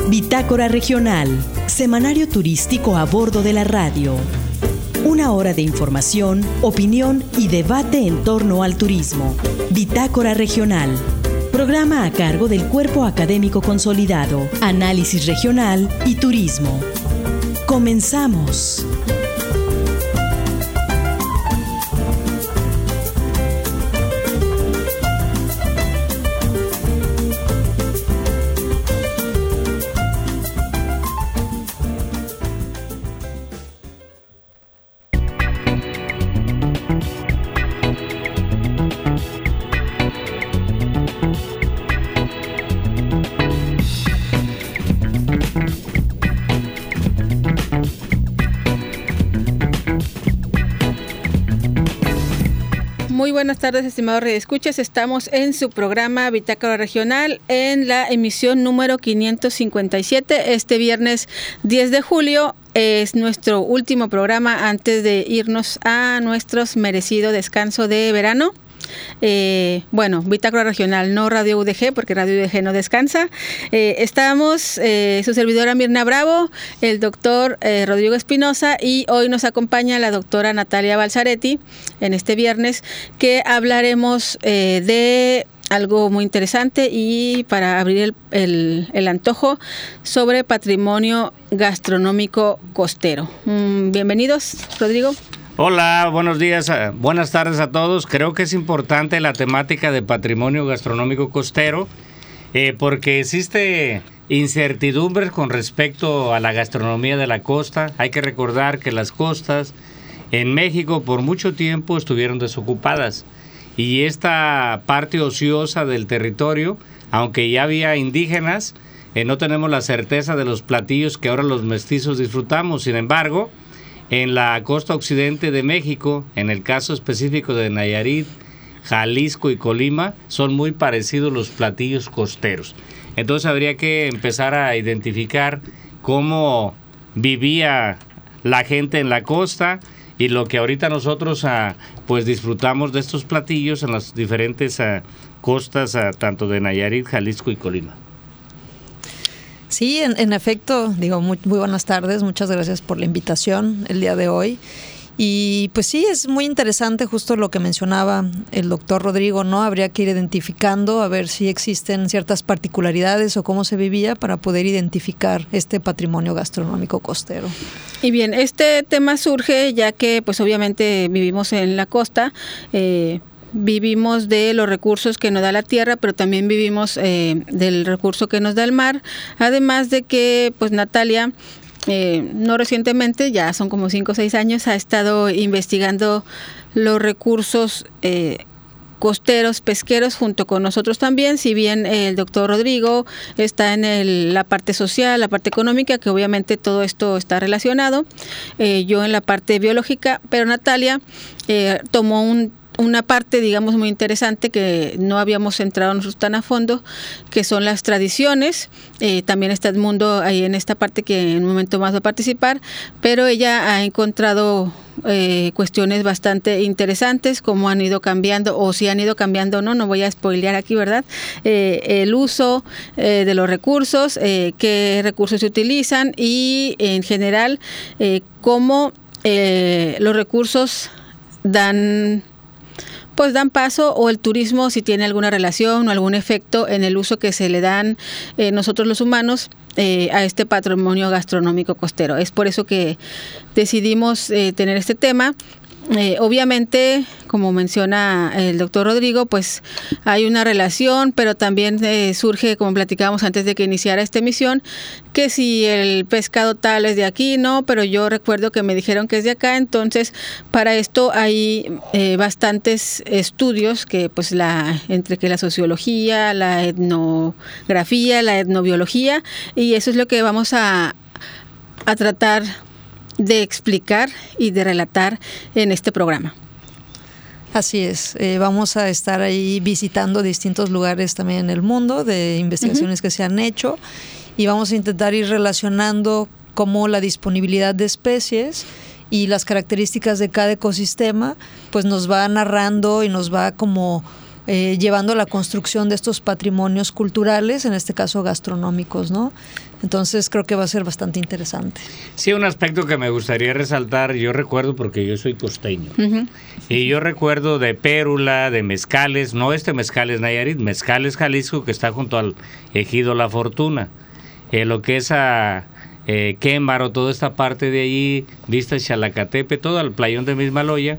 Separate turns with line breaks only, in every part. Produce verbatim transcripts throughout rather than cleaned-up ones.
Bitácora Regional, semanario turístico a bordo de la radio. Una hora de información, opinión y debate en torno al turismo. Bitácora Regional. Programa a cargo del Cuerpo Académico Consolidado, Análisis Regional y Turismo. Comenzamos.
Muy buenas tardes, estimados radioescuchas. Estamos en su programa Bitácora Regional en la emisión número quinientos cincuenta y siete. Este viernes diez de julio es nuestro último programa antes de irnos a nuestro merecido descanso de verano. Eh, bueno, Bitácora Regional, no Radio U D G, porque Radio U D G no descansa. Eh, estamos, eh, su servidora Mirna Bravo, el doctor eh, Rodrigo Espinosa, y hoy nos acompaña la doctora Natalia Balzaretti en este viernes, que hablaremos eh, de algo muy interesante y para abrir el, el, el antojo sobre patrimonio gastronómico costero. Mm, bienvenidos, Rodrigo.
Hola, buenos días, buenas tardes a todos. Creo que es importante la temática de patrimonio gastronómico costero eh, porque existe incertidumbre con respecto a la gastronomía de la costa. Hay que recordar que las costas en México por mucho tiempo estuvieron desocupadas y esta parte ociosa del territorio, aunque ya había indígenas, eh, no tenemos la certeza de los platillos que ahora los mestizos disfrutamos. Sin embargo, en la costa occidente de México, en el caso específico de Nayarit, Jalisco y Colima, son muy parecidos los platillos costeros. Entonces habría que empezar a identificar cómo vivía la gente en la costa y lo que ahorita nosotros ah, pues disfrutamos de estos platillos en las diferentes ah, costas, ah, tanto de Nayarit, Jalisco y Colima.
Sí, en, en efecto, digo, muy, muy buenas tardes, muchas gracias por la invitación el día de hoy. Y pues sí, es muy interesante justo lo que mencionaba el doctor Rodrigo, ¿no? Habría que ir identificando a ver si existen ciertas particularidades o cómo se vivía para poder identificar este patrimonio gastronómico costero.
Y bien, este tema surge ya que pues obviamente vivimos en la costa, eh, vivimos de los recursos que nos da la tierra, pero también vivimos eh, del recurso que nos da el mar, además de que pues Natalia eh, no recientemente, ya son como cinco o seis años, ha estado investigando los recursos eh, costeros, pesqueros, junto con nosotros también, si bien el doctor Rodrigo está en el, la parte social, la parte económica, que obviamente todo esto está relacionado, eh, yo en la parte biológica, pero Natalia eh, tomó un una parte, digamos, muy interesante que no habíamos entrado nosotros tan a fondo, que son las tradiciones. Eh, también está Edmundo ahí en esta parte que en un momento más va a participar, pero ella ha encontrado eh, cuestiones bastante interesantes, cómo han ido cambiando, o si han ido cambiando o no, no voy a spoilear aquí, ¿verdad? Eh, el uso eh, de los recursos, eh, qué recursos se utilizan y en general eh, cómo eh, los recursos dan... pues dan paso, o el turismo si tiene alguna relación o algún efecto en el uso que se le dan eh, nosotros los humanos eh, a este patrimonio gastronómico costero. Es por eso que decidimos eh, tener este tema. Eh, obviamente, como menciona el doctor Rodrigo, pues hay una relación, pero también eh, surge, como platicábamos antes de que iniciara esta emisión, que si el pescado tal es de aquí, no, pero yo recuerdo que me dijeron que es de acá. Entonces para esto hay eh, bastantes estudios que pues la entre que la sociología, la etnografía, la etnobiología, y eso es lo que vamos a, a tratar de explicar y de relatar en este programa.
Así es, eh, vamos a estar ahí visitando distintos lugares también en el mundo de investigaciones uh-huh. que se han hecho, y vamos a intentar ir relacionando cómo la disponibilidad de especies y las características de cada ecosistema pues nos va narrando y nos va como eh, llevando a la construcción de estos patrimonios culturales, en este caso gastronómicos, ¿no? Entonces creo que va a ser bastante interesante.
Sí, un aspecto que me gustaría resaltar, yo recuerdo porque yo soy costeño, uh-huh. y yo recuerdo de Pérula, de Mezcales, no este Mezcales Nayarit, Mezcales Jalisco, que está junto al ejido La Fortuna, eh, lo que es a eh, Quémaro, toda esta parte de allí, vista Xalacatepe, todo el playón de Mismaloya,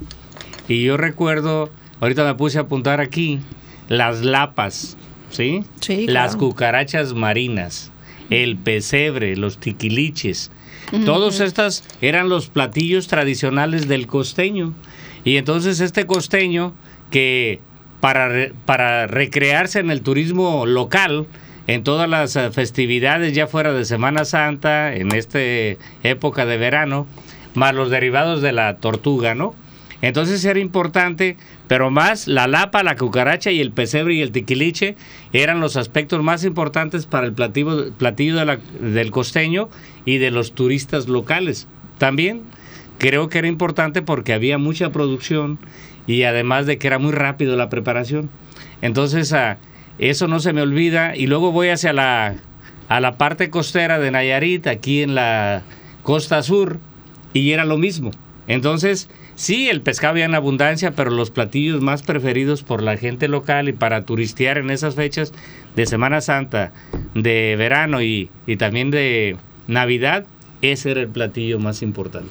y yo recuerdo, ahorita me puse a apuntar aquí, las lapas, ¿sí?
Sí, claro.
Las cucarachas marinas, el pesebre, los tiquiliches, uh-huh. todos estos eran los platillos tradicionales del costeño. Y entonces este costeño que para, re, para recrearse en el turismo local, en todas las festividades, ya fuera de Semana Santa, en esta época de verano, más los derivados de la tortuga, ¿no? Entonces era importante, pero más la lapa, la cucaracha y el pesebre y el tiquiliche eran los aspectos más importantes para el platillo, platillo de la, del costeño y de los turistas locales. También creo que era importante porque había mucha producción y además de que era muy rápido la preparación. Entonces a, eso no se me olvida. Y luego voy hacia la, a la parte costera de Nayarit, aquí en la costa sur, y era lo mismo. Entonces, sí, el pescado había en abundancia, pero los platillos más preferidos por la gente local y para turistear en esas fechas de Semana Santa, de verano y, y también de Navidad, ese era el platillo más importante.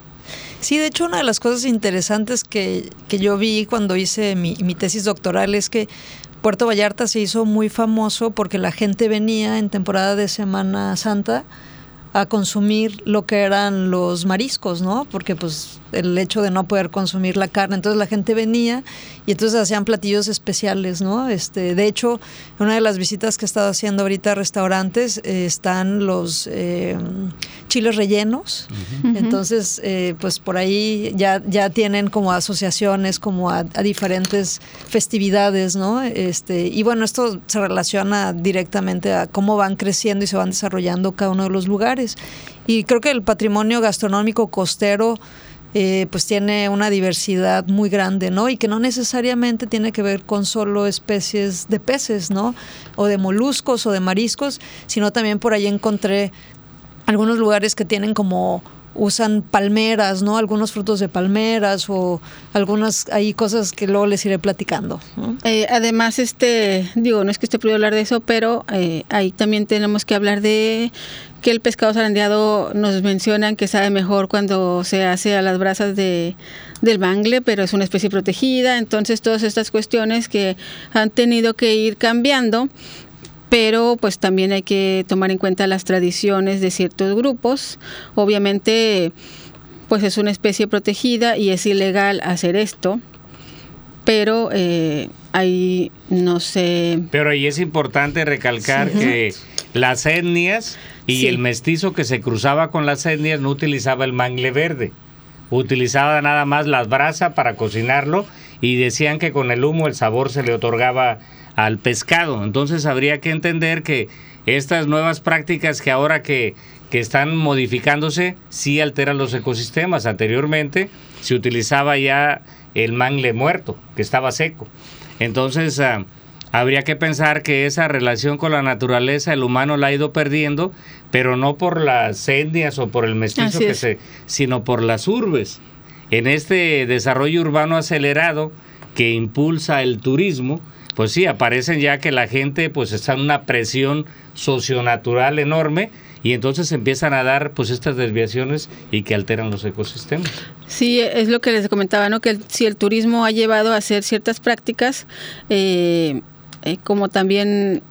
Sí, de hecho, una de las cosas interesantes que, que yo vi cuando hice mi, mi tesis doctoral es que Puerto Vallarta se hizo muy famoso porque la gente venía en temporada de Semana Santa a consumir lo que eran los mariscos, ¿no? Porque pues el hecho de no poder consumir la carne, entonces la gente venía y entonces hacían platillos especiales, ¿no? Este, de hecho, en una de las visitas que he estado haciendo ahorita a restaurantes eh, están los eh, chiles rellenos, uh-huh. entonces eh, pues por ahí ya, ya tienen como asociaciones como a, a diferentes festividades, ¿no? Este, y bueno, esto se relaciona directamente a cómo van creciendo y se van desarrollando cada uno de los lugares. Y creo que el patrimonio gastronómico costero Eh, pues tiene una diversidad muy grande, ¿no? Y que no necesariamente tiene que ver con solo especies de peces, ¿no? O de moluscos o de mariscos, sino también por ahí encontré algunos lugares que tienen como usan palmeras, ¿no? Algunos frutos de palmeras o algunas hay cosas que luego les iré platicando, ¿no?
Eh, además, este, digo, no es que esté prohibido hablar de eso, pero eh, ahí también tenemos que hablar de que el pescado zarandeado nos mencionan que sabe mejor cuando se hace a las brasas de, del mangle, pero es una especie protegida, entonces todas estas cuestiones que han tenido que ir cambiando, pero pues también hay que tomar en cuenta las tradiciones de ciertos grupos. Obviamente pues es una especie protegida y es ilegal hacer esto, pero eh, ahí no sé.
Pero ahí es importante recalcar sí. que las etnias y sí. el mestizo que se cruzaba con las etnias no utilizaba el mangle verde, utilizaba nada más las brasas para cocinarlo y decían que con el humo el sabor se le otorgaba al pescado. Entonces habría que entender que estas nuevas prácticas que ahora que, que están modificándose sí alteran los ecosistemas. Anteriormente se utilizaba ya el mangle muerto, que estaba seco. Entonces uh, habría que pensar que esa relación con la naturaleza el humano la ha ido perdiendo, pero no por las etnias o por el mestizo que se, sino por las urbes. En este desarrollo urbano acelerado que impulsa el turismo, pues sí, aparecen ya que la gente pues está en una presión socionatural enorme y entonces empiezan a dar pues estas desviaciones y que alteran los ecosistemas.
Sí, es lo que les comentaba, ¿no? Que el, si el turismo ha llevado a hacer ciertas prácticas, eh, eh, como también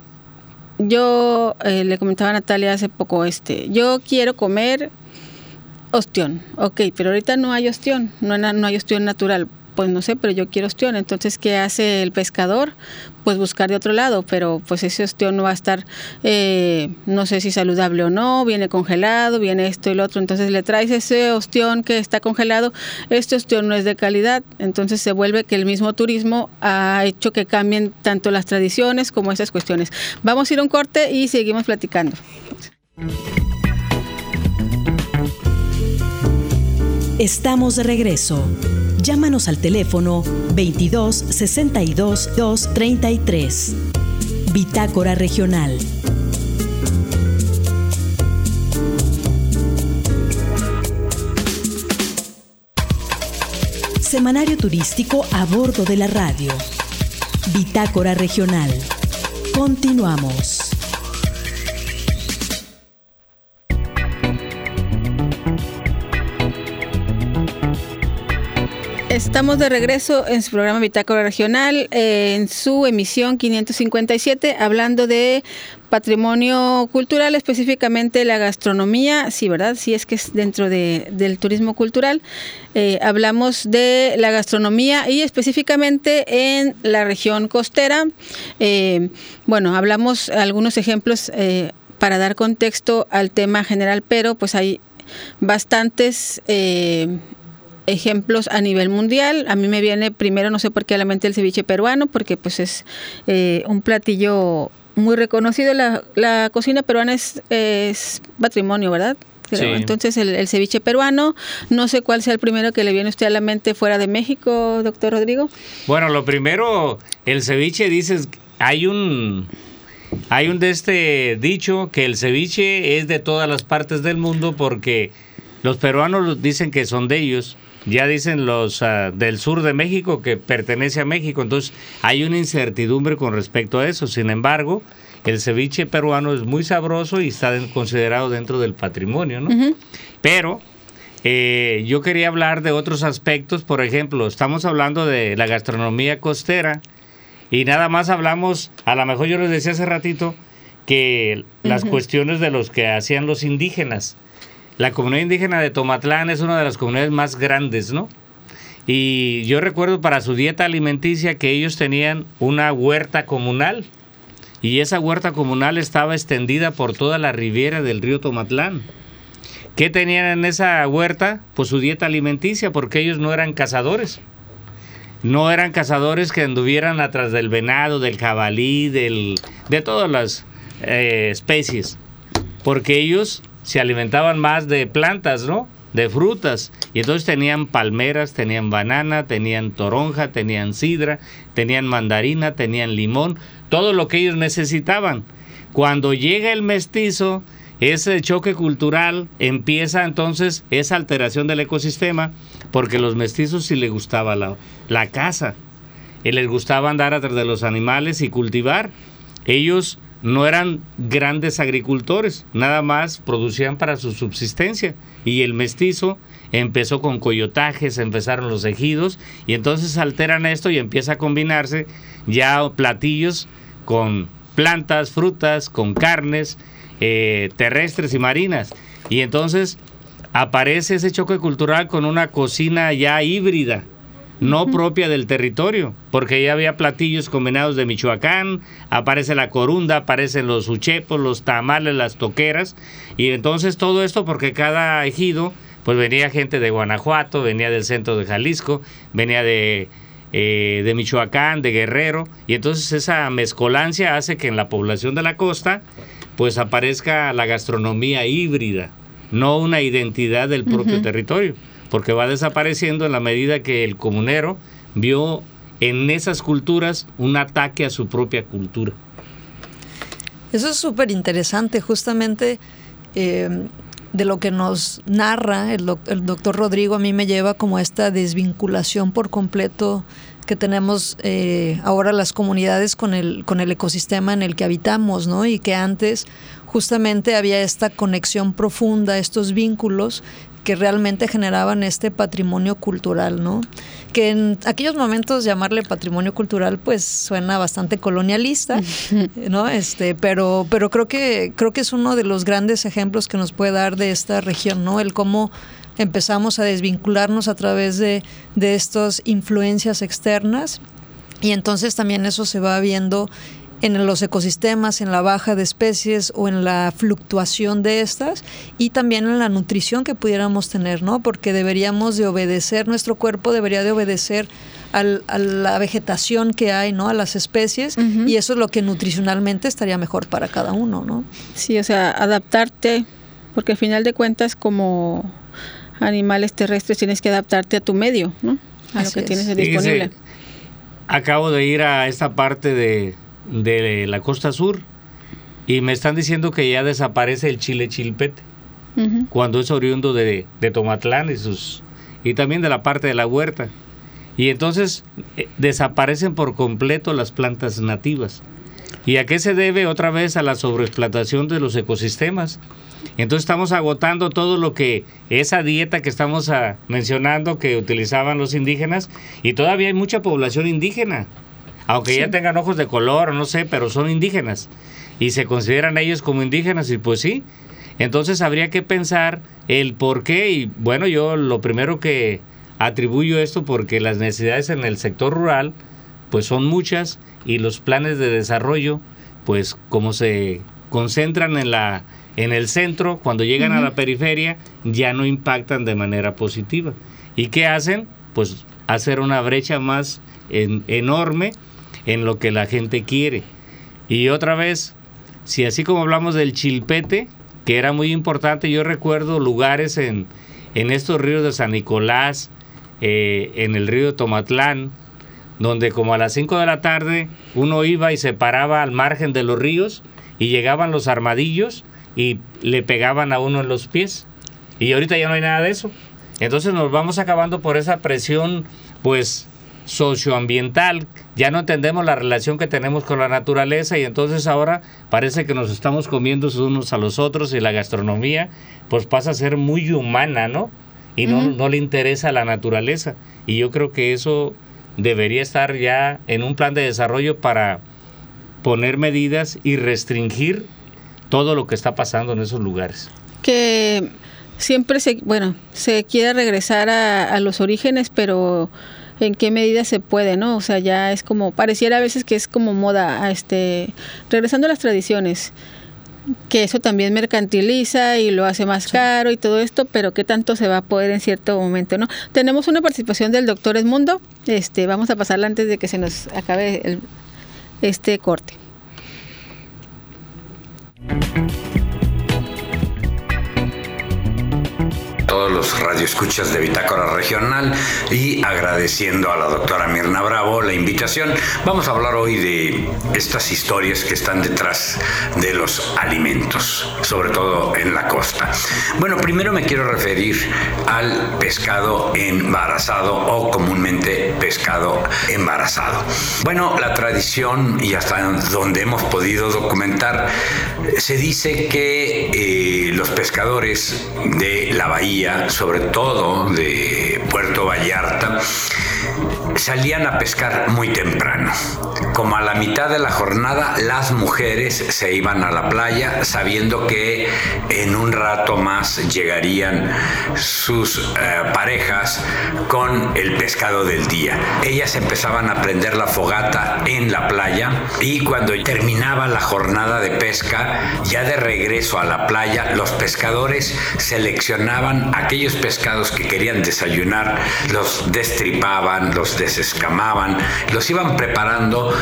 yo eh, le comentaba a Natalia hace poco, este, yo quiero comer ostión, ok, pero ahorita no hay ostión, no, no hay ostión natural. Pues no sé, pero yo quiero ostión. Entonces, ¿qué hace el pescador? Pues buscar de otro lado, pero pues ese ostión no va a estar, eh, no sé si saludable o no, viene congelado, viene esto y lo otro. Entonces le traes ese ostión que está congelado, este ostión no es de calidad. Entonces se vuelve que el mismo turismo ha hecho que cambien tanto las tradiciones como esas cuestiones. Vamos a ir a un corte y seguimos platicando.
Estamos de regreso. Llámanos al teléfono veintidós sesenta y dos dos treinta y tres. Bitácora Regional. Semanario turístico a bordo de la radio. Bitácora Regional. Continuamos.
Estamos de regreso en su programa Bitácora Regional, eh, en su emisión quinientos cincuenta y siete, hablando de patrimonio cultural, específicamente la gastronomía. Sí, ¿verdad? Sí, es que es dentro de, del turismo cultural. Eh, hablamos de la gastronomía y específicamente en la región costera. Eh, bueno, hablamos algunos ejemplos eh, para dar contexto al tema general, pero pues hay bastantes Eh, ejemplos a nivel mundial. A mí me viene primero, no sé por qué, a la mente el ceviche peruano, porque pues es eh, un platillo muy reconocido. La, la cocina peruana es, es patrimonio, ¿verdad? Sí. Entonces el, el ceviche peruano, no sé cuál sea el primero que le viene a usted a la mente fuera de México, doctor Rodrigo.
Bueno, lo primero, el ceviche, dices, hay un... Hay un de este dicho que el ceviche es de todas las partes del mundo porque los peruanos dicen que son de ellos. Ya dicen los uh, del sur de México que pertenece a México, entonces hay una incertidumbre con respecto a eso. Sin embargo, el ceviche peruano es muy sabroso y está considerado dentro del patrimonio, ¿no? Uh-huh. Pero eh, yo quería hablar de otros aspectos. Por ejemplo, estamos hablando de la gastronomía costera y nada más hablamos, a lo mejor yo les decía hace ratito, que las uh-huh. cuestiones de los que hacían los indígenas. La comunidad indígena de Tomatlán es una de las comunidades más grandes, ¿no? Y yo recuerdo para su dieta alimenticia que ellos tenían una huerta comunal. Y esa huerta comunal estaba extendida por toda la ribera del río Tomatlán. ¿Qué tenían en esa huerta? Pues su dieta alimenticia, porque ellos no eran cazadores. No eran cazadores que anduvieran atrás del venado, del jabalí, del, de todas las eh, especies. Porque ellos se alimentaban más de plantas, ¿no? De frutas. Y entonces tenían palmeras, tenían banana, tenían toronja, tenían sidra, tenían mandarina, tenían limón, todo lo que ellos necesitaban. Cuando llega el mestizo, ese choque cultural, empieza entonces esa alteración del ecosistema, porque los mestizos sí les gustaba la, la caza, y les gustaba andar atrás de los animales y cultivar. Ellos no eran grandes agricultores, nada más producían para su subsistencia. Y el mestizo empezó con coyotajes, empezaron los ejidos, y entonces alteran esto y empieza a combinarse ya platillos con plantas, frutas, con carnes eh, terrestres y marinas. Y entonces aparece ese choque cultural con una cocina ya híbrida, no uh-huh. propia del territorio, porque ya había platillos combinados de Michoacán, aparece la corunda, aparecen los uchepos, los tamales, las toqueras, y entonces todo esto porque cada ejido, pues venía gente de Guanajuato, venía del centro de Jalisco, venía de, eh, de Michoacán, de Guerrero, y entonces esa mezcolancia hace que en la población de la costa, pues aparezca la gastronomía híbrida, no una identidad del propio uh-huh. territorio, porque va desapareciendo en la medida que el comunero vio en esas culturas un ataque a su propia cultura.
Eso es súper interesante, justamente eh, de lo que nos narra el, doc- el doctor Rodrigo, a mí me lleva como esta desvinculación por completo que tenemos eh, ahora las comunidades con el, con el ecosistema en el que habitamos, ¿no? Y que antes justamente había esta conexión profunda, estos vínculos que realmente generaban este patrimonio cultural, ¿no? Que en aquellos momentos llamarle patrimonio cultural pues suena bastante colonialista, ¿no? Este, pero pero creo que creo que es uno de los grandes ejemplos que nos puede dar de esta región, ¿no? El cómo empezamos a desvincularnos a través de de estas influencias externas, y entonces también eso se va viendo en los ecosistemas, en la baja de especies o en la fluctuación de estas, y también en la nutrición que pudiéramos tener, ¿no? Porque deberíamos de obedecer, nuestro cuerpo debería de obedecer al, a la vegetación que hay, ¿no? A las especies, uh-huh. y eso es lo que nutricionalmente estaría mejor para cada uno, ¿no?
Sí, o sea, adaptarte, porque al final de cuentas como animales terrestres tienes que adaptarte a tu medio, ¿no? A Así lo que es. Tienes disponible.
Fíjese, acabo de ir a esta parte de de la costa sur y me están diciendo que ya desaparece el chile chilpete, uh-huh. cuando es oriundo de, de Tomatlán y sus y también de la parte de la huerta. y entonces eh, desaparecen por completo las plantas nativas. ¿Y a qué se debe? Otra vez a la sobreexplotación de los ecosistemas. Entonces estamos agotando todo lo que, esa dieta que estamos a, mencionando que utilizaban los indígenas, y todavía hay mucha población indígena, aunque sí. ya tengan ojos de color o no sé, pero son indígenas y se consideran ellos como indígenas, y pues sí. Entonces habría que pensar el por qué, y bueno, yo lo primero que atribuyo esto porque las necesidades en el sector rural pues son muchas, y los planes de desarrollo pues como se concentran en la en el centro, cuando llegan uh-huh. a la periferia ya no impactan de manera positiva. ¿Y qué hacen? Pues hacer una brecha más en, enorme en lo que la gente quiere. Y otra vez, si así como hablamos del chilpete, que era muy importante, yo recuerdo lugares en, en estos ríos de San Nicolás, eh, en el río de Tomatlán, donde como a las cinco de la tarde uno iba y se paraba al margen de los ríos y llegaban los armadillos y le pegaban a uno en los pies. Y ahorita ya no hay nada de eso. Entonces nos vamos acabando por esa presión pues socioambiental. Ya no entendemos la relación que tenemos con la naturaleza, y entonces ahora parece que nos estamos comiendo unos a los otros, y la gastronomía pues pasa a ser muy humana, ¿no? Y no, uh-huh. no le interesa la naturaleza. Y yo creo que eso debería estar ya en un plan de desarrollo para poner medidas y restringir todo lo que está pasando en esos lugares.
Que siempre se, bueno, se quiere regresar a, a los orígenes, pero en qué medida se puede, ¿no? O sea, ya es como, pareciera a veces que es como moda, a este, regresando a las tradiciones, que eso también mercantiliza y lo hace más sí. caro y todo esto, pero qué tanto se va a poder en cierto momento, ¿no? Tenemos una participación del doctor Edmundo, este, vamos a pasarla antes de que se nos acabe el, este corte.
Todos los radioescuchas de Bitácora Regional, y agradeciendo a la doctora Mirna Bravo la invitación, vamos a hablar hoy de estas historias que están detrás de los alimentos, sobre todo en la costa. Bueno, primero me quiero referir al pescado embarazado, o comúnmente pescado embarazado. Bueno, la tradición, y hasta donde hemos podido documentar, se dice que eh, los pescadores de la bahía, sobre todo de Puerto Vallarta, salían a pescar muy temprano. Como a la mitad de la jornada, las mujeres se iban a la playa sabiendo que en un rato más llegarían sus eh, parejas con el pescado del día. Ellas empezaban a prender la fogata en la playa, y cuando terminaba la jornada de pesca, ya de regreso a la playa, los pescadores seleccionaban aquellos pescados que querían desayunar, los destripaban, los desescamaban, los iban preparando,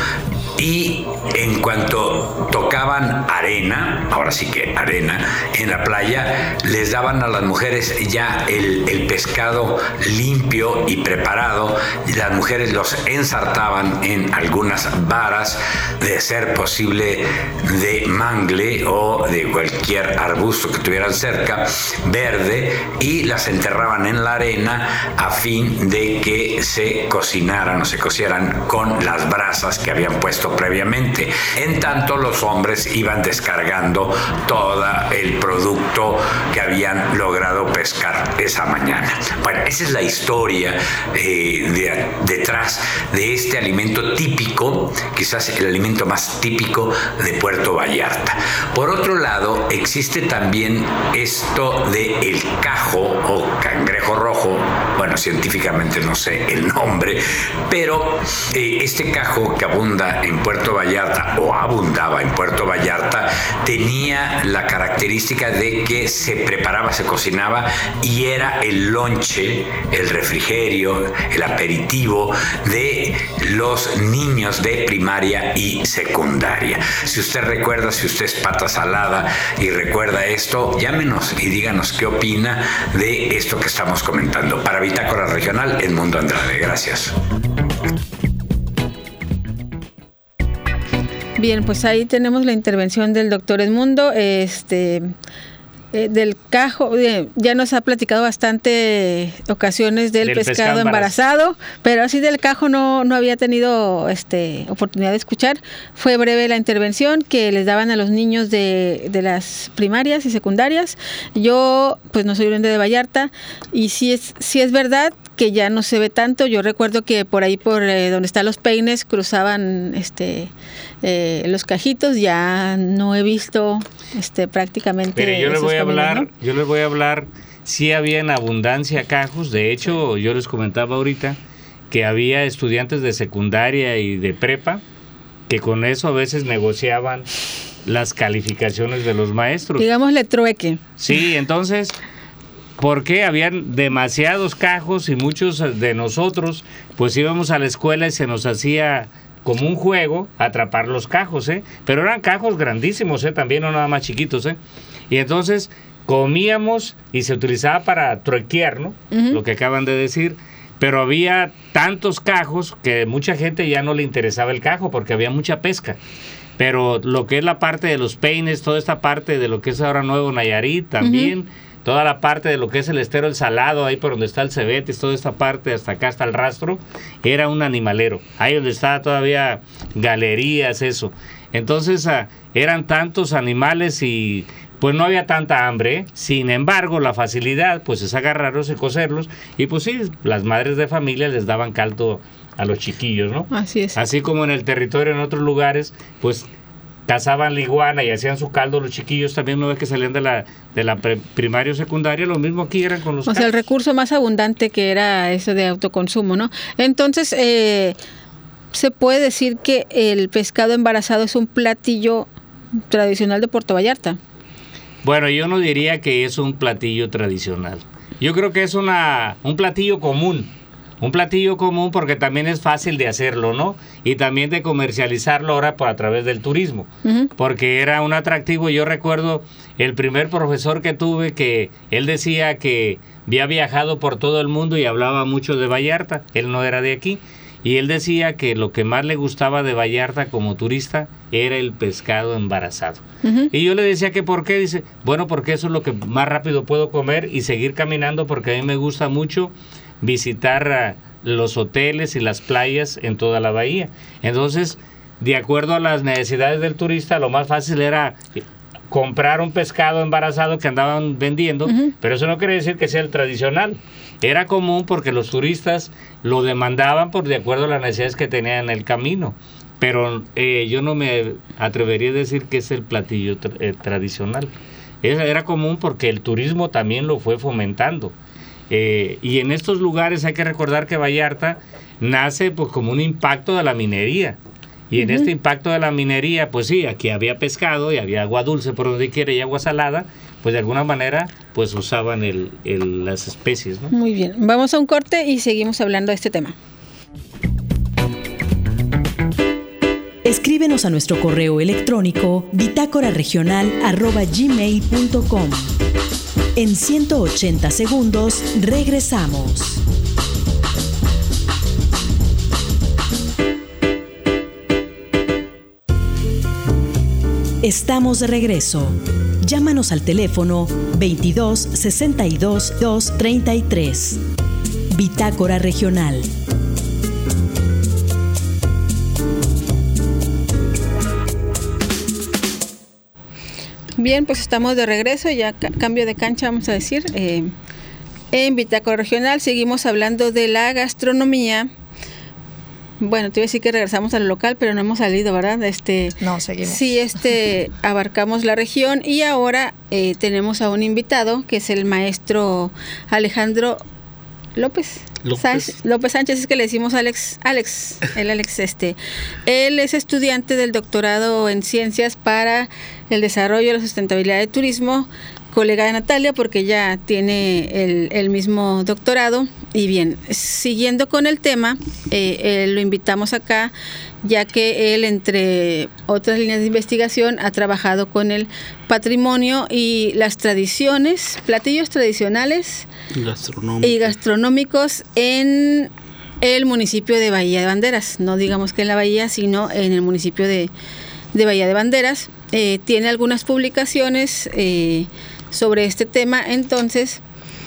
y en cuanto tocaban arena, ahora sí que arena, en la playa, les daban a las mujeres ya el, el pescado limpio y preparado, y las mujeres los ensartaban en algunas varas, de ser posible de mangle o de cualquier arbusto que tuvieran cerca, verde, y las enterraban en la arena a fin de que se cocinaran o se cocieran con las brasas que habían puesto previamente. En tanto, los hombres iban descargando todo el producto que habían logrado pescar esa mañana. Bueno, esa es la historia eh, de, detrás de este alimento típico, quizás el alimento más típico de Puerto Vallarta. Por otro lado, existe también esto de el cajo o cangrejo rojo. Bueno, científicamente no sé el nombre, pero eh, este cajo que abunda en Puerto Vallarta, o abundaba en Puerto Vallarta, tenía la característica de que se preparaba, se cocinaba, y era el lonche, el refrigerio, el aperitivo de los niños de primaria y secundaria. Si usted recuerda, si usted es pata salada y recuerda esto, llámenos y díganos qué opina de esto que estamos comentando. Para Bitácora Regional, Edmundo Andrade. Gracias.
Bien, pues ahí tenemos la intervención del doctor Edmundo. Este, eh, del cajo, eh, ya nos ha platicado bastante ocasiones del, del pescado, pescado embarazado, pero así del cajo no, no había tenido este oportunidad de escuchar. Fue breve la intervención que les daban a los niños de, de las primarias y secundarias. Yo pues no soy oriunda de Vallarta y sí es, sí es verdad que ya no se ve tanto. Yo recuerdo que por ahí, por eh, donde están los peines, cruzaban este eh, los cajitos. Ya no he visto este prácticamente.
Pero yo les voy a
caminos,
hablar,
¿no?
yo les voy a hablar. Sí había en abundancia cajos. De hecho, yo les comentaba ahorita que había estudiantes de secundaria y de prepa que con eso a veces negociaban las calificaciones de los maestros.
Digámosle trueque.
Sí, entonces, porque habían demasiados cajos y muchos de nosotros pues íbamos a la escuela y se nos hacía como un juego atrapar los cajos, ¿eh? Pero eran cajos grandísimos, ¿eh? También no nada más chiquitos, ¿eh? Y entonces comíamos y se utilizaba para truequear, ¿no? Uh-huh. Lo que acaban de decir. Pero había tantos cajos que mucha gente ya no le interesaba el cajo porque había mucha pesca. Pero lo que es la parte de los peines, toda esta parte de lo que es ahora Nuevo Nayarit también, uh-huh. toda la parte de lo que es el estero El Salado, ahí por donde está el Cebetis, toda esta parte hasta acá hasta el Rastro, era un animalero. Ahí donde está todavía galerías, eso. Entonces ah, eran tantos animales y pues no había tanta hambre, ¿eh? Sin embargo, la facilidad pues es agarrarlos y cocerlos y pues sí, las madres de familia les daban caldo a los chiquillos, ¿no?
Así es.
Así como en el territorio, en otros lugares, pues cazaban la iguana y hacían su caldo los chiquillos, también no ves que salían de la de la pre, primaria o secundaria, lo mismo aquí eran con los
O
cajos.
sea, el recurso más abundante que era eso de autoconsumo, ¿no? Entonces, eh, se puede decir que el pescado embarazado es un platillo tradicional de Puerto Vallarta.
Bueno, yo no diría que es un platillo tradicional. Yo creo que es una un platillo común. Un platillo común porque también es fácil de hacerlo, ¿no? Y también de comercializarlo ahora por a través del turismo. Uh-huh. Porque era un atractivo. Yo recuerdo el primer profesor que tuve que él decía que había viajado por todo el mundo y hablaba mucho de Vallarta. Él no era de aquí. Y él decía que lo que más le gustaba de Vallarta como turista era el pescado embarazado. Uh-huh. Y yo le decía que ¿por qué? Dice, bueno, porque eso es lo que más rápido puedo comer y seguir caminando porque a mí me gusta mucho visitar uh, los hoteles y las playas en toda la bahía. Entonces, de acuerdo a las necesidades del turista, lo más fácil era comprar un pescado embarazado que andaban vendiendo, uh-huh. pero eso no quiere decir que sea el tradicional. Era común porque los turistas lo demandaban por de acuerdo a las necesidades que tenían en el camino. Pero eh, yo no me atrevería a decir que es el platillo tra- eh, tradicional. Era, era común porque el turismo también lo fue fomentando. Eh, y en estos lugares hay que recordar que Vallarta nace pues como un impacto de la minería. Y uh-huh. en este impacto de la minería, pues sí, aquí había pescado y había agua dulce por donde quiera y agua salada, pues de alguna manera pues usaban el, el, las especies, ¿no?
Muy bien, vamos a un corte y seguimos hablando de este tema.
Escríbenos a nuestro correo electrónico bitácora regional arroba gmail punto com. En ciento ochenta segundos regresamos. Estamos de regreso. Llámanos al teléfono veintidós sesenta y dos dos treinta y tres. Bitácora Regional.
Bien, pues estamos de regreso, ya ca- cambio de cancha, vamos a decir. Eh, en Bitácora Regional seguimos hablando de la gastronomía. Bueno, te iba a decir que regresamos al local, pero no hemos salido, ¿verdad? Este,
no, seguimos.
Sí, este, abarcamos la región y ahora eh, tenemos a un invitado que es el maestro Alejandro López.
López.
Sánchez, López Sánchez, es que le decimos Alex, Alex, el Alex este. Él es estudiante del doctorado en Ciencias para el Desarrollo y la Sustentabilidad del Turismo, colega de Natalia, porque ya tiene el, el mismo doctorado. Y bien, siguiendo con el tema, eh, eh, lo invitamos acá, ya que él, entre otras líneas de investigación, ha trabajado con el patrimonio y las tradiciones, platillos tradicionales
Gastronómico.
y gastronómicos en el municipio de Bahía de Banderas. No digamos que en la bahía, sino en el municipio de, de Bahía de Banderas. Eh, tiene algunas publicaciones eh, sobre este tema. Entonces,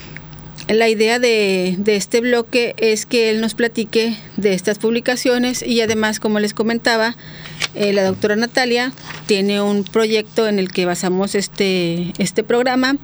la idea de, de este bloque es que él nos platique de estas publicaciones y además, como les comentaba, eh, la doctora Natalia tiene un proyecto en el que basamos este, este programa.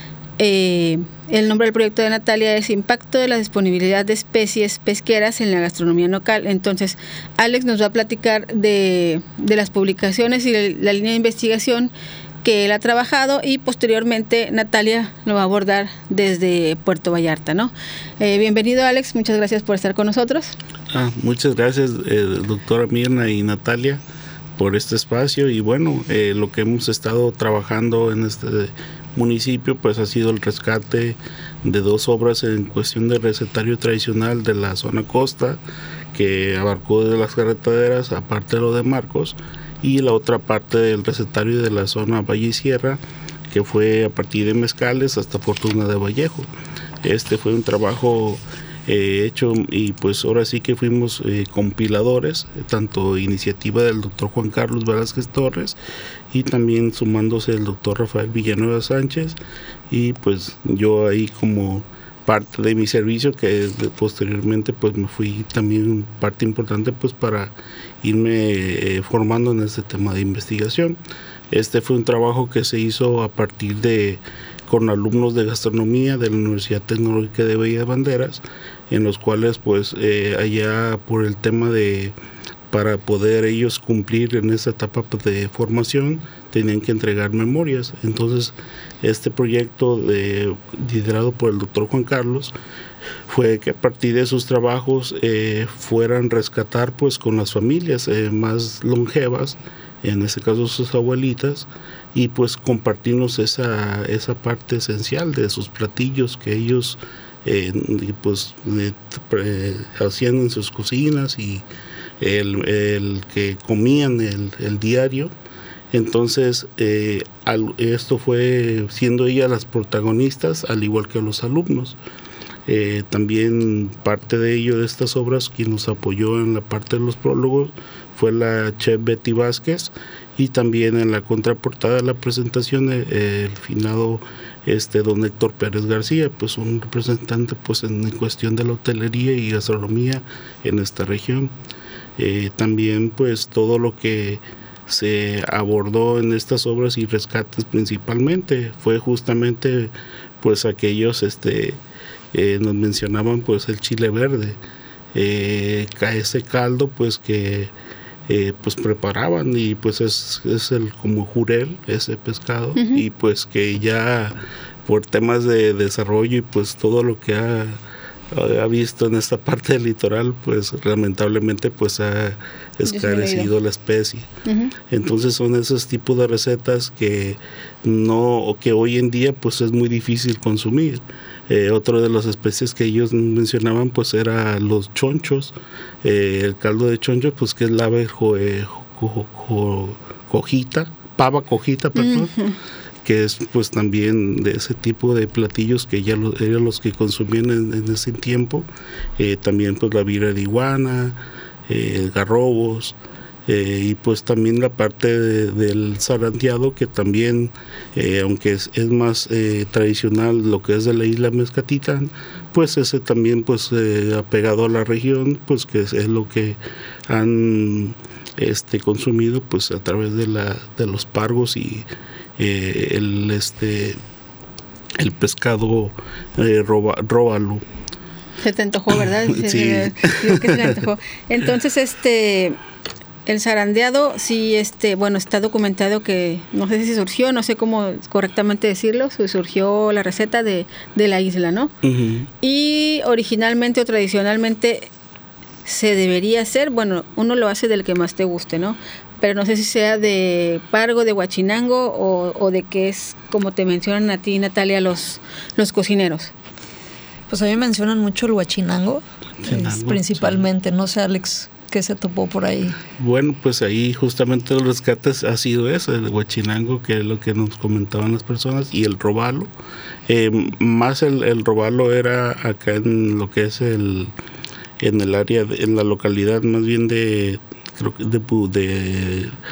Eh, el nombre del proyecto de Natalia es Impacto de la disponibilidad de especies pesqueras en la gastronomía local. Entonces, Alex nos va a platicar de, de las publicaciones y de la línea de investigación que él ha trabajado, y posteriormente Natalia lo va a abordar desde Puerto Vallarta, ¿no? Eh, bienvenido, Alex, muchas gracias por estar con nosotros.
Ah, muchas gracias, eh, doctora Mirna y Natalia, por este espacio. Y bueno, eh, lo que hemos estado trabajando en este municipio pues ha sido el rescate de dos obras en cuestión de recetario tradicional de la zona costa, que abarcó de las carreteras, aparte de lo de Marcos, y la otra parte del recetario de la zona Valle y Sierra, que fue a partir de Mezcales hasta Fortuna de Vallejo. Este fue un trabajo eh, hecho, y pues ahora sí que fuimos eh, compiladores, tanto iniciativa del doctor Juan Carlos Velázquez Torres y también sumándose el doctor Rafael Villanueva Sánchez, y pues yo ahí como parte de mi servicio, que posteriormente pues me fui también parte importante pues para irme eh, formando en este tema de investigación. Este fue un trabajo que se hizo a partir de con alumnos de gastronomía de la Universidad Tecnológica de Bahía de Banderas, en los cuales pues eh, allá por el tema de para poder ellos cumplir en esta etapa de formación tenían que entregar memorias. Entonces este proyecto de, liderado por el doctor Juan Carlos fue que a partir de sus trabajos eh, fueran rescatar pues con las familias eh, más longevas, en este caso sus abuelitas, y pues compartirnos esa, esa parte esencial de sus platillos que ellos eh, pues eh, eh, hacían en sus cocinas y el, el que comían el, el diario. Entonces eh, al, esto fue siendo ellas las protagonistas, al igual que los alumnos. Eh, también parte de ello, de estas obras, quien nos apoyó en la parte de los prólogos fue la chef Betty Vázquez, y también en la contraportada de la presentación eh, el finado este don Héctor Pérez García, pues un representante pues en cuestión de la hotelería y gastronomía en esta región. Eh, también pues todo lo que se abordó en estas obras y rescates principalmente fue justamente pues aquellos este eh, nos mencionaban pues el chile verde, eh, ese caldo pues que eh, pues preparaban, y pues es, es el como jurel, ese pescado. Uh-huh. Y pues que ya por temas de desarrollo y pues todo lo que ha ha visto en esta parte del litoral, pues lamentablemente pues ha escarecido la especie. Uh-huh. Entonces son esos tipos de recetas que no, o que hoy en día pues es muy difícil consumir. Eh, otra de las especies que ellos mencionaban pues era los chonchos, eh, el caldo de chonchos pues que es la ave jo, eh, jo, jo, cojita, pava cojita, perdón. Uh-huh. Que es pues también de ese tipo de platillos que ya lo, eran los que consumían en, en ese tiempo. Eh, también pues la vira de iguana, eh, garrobos, eh, y pues también la parte de, del zarandeado, que también eh, aunque es, es más eh, tradicional lo que es de la isla Mezcatitán, pues ese también pues eh, apegado a la región, pues que es, es lo que han este consumido pues a través de la de los pargos y Eh, el este el pescado eh, roba, róbalo.
Se te antojó, ¿verdad?
Sí.
Se, se, que se le antojó. Entonces, este el zarandeado, sí, este, bueno, está documentado que no sé si surgió, no sé cómo correctamente decirlo, surgió la receta de, de la isla, ¿no? Uh-huh. Y originalmente o tradicionalmente se debería hacer, bueno, uno lo hace del que más te guste, ¿no? Pero no sé si sea de pargo, de huachinango o, o de qué es, como te mencionan a ti, Natalia, los, los cocineros.
Pues a mí me mencionan mucho el huachinango, es, principalmente, sí. No sé, Alex, ¿qué se topó por ahí?
Bueno, pues ahí justamente los rescates ha sido eso, el huachinango, que es lo que nos comentaban las personas, y el robalo. Eh, más el, el robalo era acá en lo que es el, en el área, de, en la localidad más bien de... creo que de, de